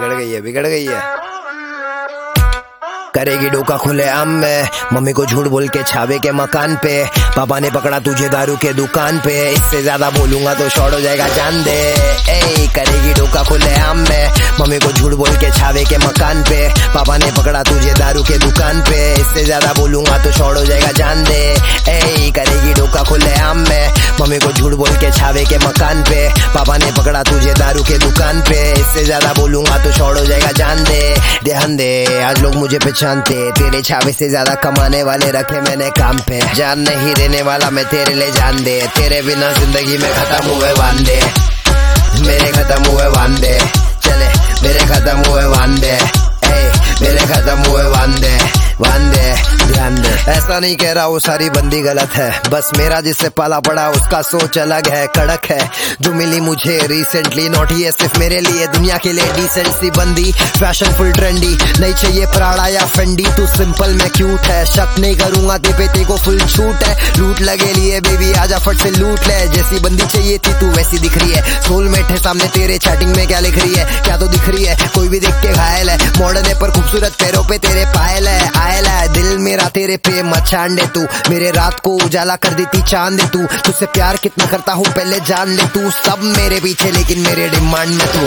बिगड़ गई है। करेगी डोका खुले आम में, मम्मी को झूठ बोल के छावे के मकान पे, पापा ने पकड़ा तुझे दारू के दुकान पे, इससे ज्यादा बोलूंगा तो शॉर्ट हो जाएगा जान दे। ए करेगी डोका खुले आम में, मम्मी को झूठ बोल के छावे के मकान पे, पापा ने पकड़ा तुझे दारू के दुकान पे, इससे ज्यादा बोलूंगा तो शॉर्ट हो जाएगा जान दे। ए करेगी डोका खुले आम में, मम्मी को झूठ बोल के छावे के मकान पे, पापा ने पकड़ा तुझे दारू के दुकान पे, इससे ज्यादा बोलूंगा तो शॉर्ट हो जाएगा जान दे। ध्यान दे आज लोग मुझे पहचानते, तेरे छावे से ज्यादा कमाने वाले रखे मैंने काम पे, जान नहीं देने वाला मैं तेरे लिए जान दे, तेरे बिना जिंदगी में खत्म हुए वांदे, मेरे खत्म हुए वांदे, चले मेरे खत्म हुए वांदे, मेरे खत्म हुए वांदे वांदे। ध्यान दे ऐसा नहीं कह रहा वो सारी बंदी गलत है, बस मेरा जिससे पाला पड़ा उसका सोच अलग है, कड़क है जो मिली मुझे रिसेंटली, नॉट ये सिर्फ मेरे लिए दुनिया के लिए डिसेंट सी बंदी, फैशन फुल ट्रेंडी, नहीं चाहिए प्राड़ा या फेंडी, तू सिंपल में क्यूट है, शक नहीं करूंगा ते को फुल छूट है, लूट लगे लिए बेबी आजा फट से लूट ले, जैसी बंदी चाहिए थी तू वैसी दिख रही है, सोलमेट है सामने तेरे चैटिंग में क्या लिख रही है, क्या तो दिख रही है कोई भी देख के घायल है, मॉडर्न है पर खूबसूरत पैरों पे तेरे पायल है, आयल है दिल मेरा तेरे पे मचान दे, तू मेरे रात को उजाला कर देती चांद दे, तू तुझसे प्यार कितना करता हूँ पहले जान ले, तू सब मेरे पीछे लेकिन मेरे डिमांड में तू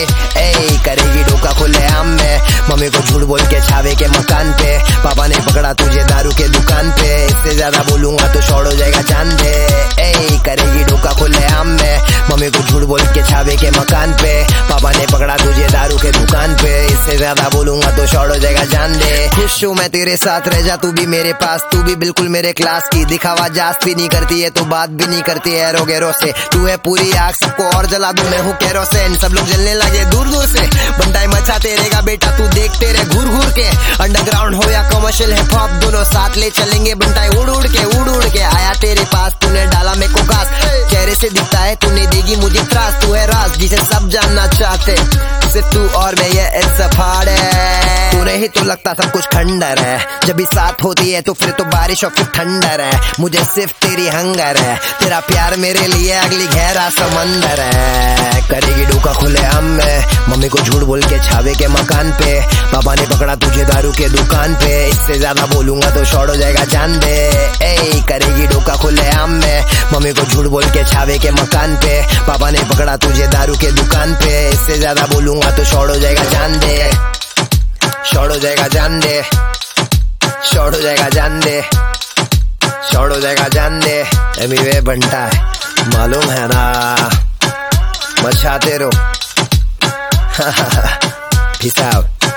ए करेगी डोका खुले आम में, मम्मी को झूठ बोल के छावे के मकान पे, पापा ने पकड़ा तुझे दारू के दुकान पे, इससे ज्यादा बोलूंगा तो शॉर्ट हो जाएगा जान दे। ए करेगी डोका खुले आम में, मम्मी को झूठ बोल के छावे के मकान पे, पापा ने पकड़ा तुझे दारू के दुकान पे, इससे ज्यादा बोलूंगा तो शॉर्ट हो जाएगा जान दे। खुश हूँ मैं तेरे साथ रह जा तू भी मेरे पास, तू भी बिल्कुल मेरे क्लास की, दिखावा जास्त भी नहीं करती है तो बात भी नहीं करती है एरो गैरो से, तू है पूरी आग सबको और जला दूं मैं हूँ केरोसिन, सब लोग जलने लगे दूर दूर से, बंटाई मचाते रहेगा बेटा तू देखते रहे घूर घूर के, अंडरग्राउंड हो या कमर्शियल हिप हॉप दोनों साथ ले चलेंगे बंटाई उड़ उड़ के आया तेरे पास, तूने डाला मेरे को घास, चेहरे से दिखता है तूने देगी मुझे त्रास, तू है राज जिसे सब जानना चाहते, सिर्फ तू और मैं ये इत्तेफाक है, तू नहीं तो लगता सब कुछ खंडर है, जब भी साथ होती है तो फिर तो बारिश और फिर ठंडर है, मुझे सिर्फ तेरी हंगर है, तेरा प्यार मेरे लिए अगली गहरा समंदर है। करेगी डोका खुले आम में, मम्मी को झूठ बोल के छावे के मकान पे, पापा ने पकड़ा तुझे दारू के दुकान पे, इससे ज्यादा बोलूंगा तो शॉर्ट हो जाएगा जान दे। ए करेगी डोका खुले आम में, मम्मी को झूठ बोल के छावे के मकान पे, पापा ने पकड़ा तुझे दारू के दुकान पे, इससे ज्यादा बोलूंगा तो शॉर्ट हो जाएगा जान दे, शॉर्ट हो जाएगा जान दे, शॉर्ट हो जाएगा जान दे, शॉर्ट हो जाएगा जान दे। एमीवे बंटा है मालूम है ना, मचाते रहो। Peace out.